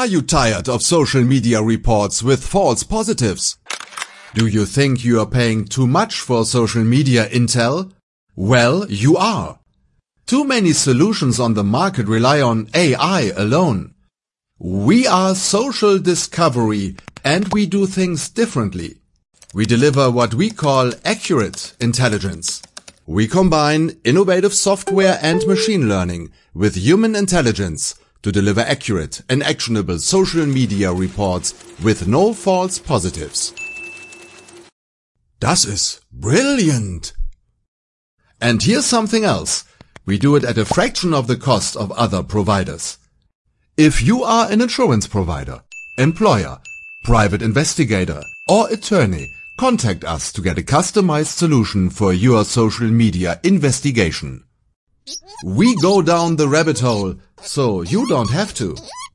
Are you tired of social media reports with false positives? Do you think you are paying too much for social media intel? Well, you are. Too many solutions on the market rely on AI alone. We are Social Discovery and we do things differently. We deliver what we call accurate intelligence. We combine innovative software and machine learning with human intelligence to deliver accurate and actionable social media reports with no false positives. Das ist brilliant! And here's something else. We do it at a fraction of the cost of other providers. If you are an insurance provider, employer, private investigator or attorney, contact us to get a customized solution for your social media investigation. We go down the rabbit hole, so you don't have to.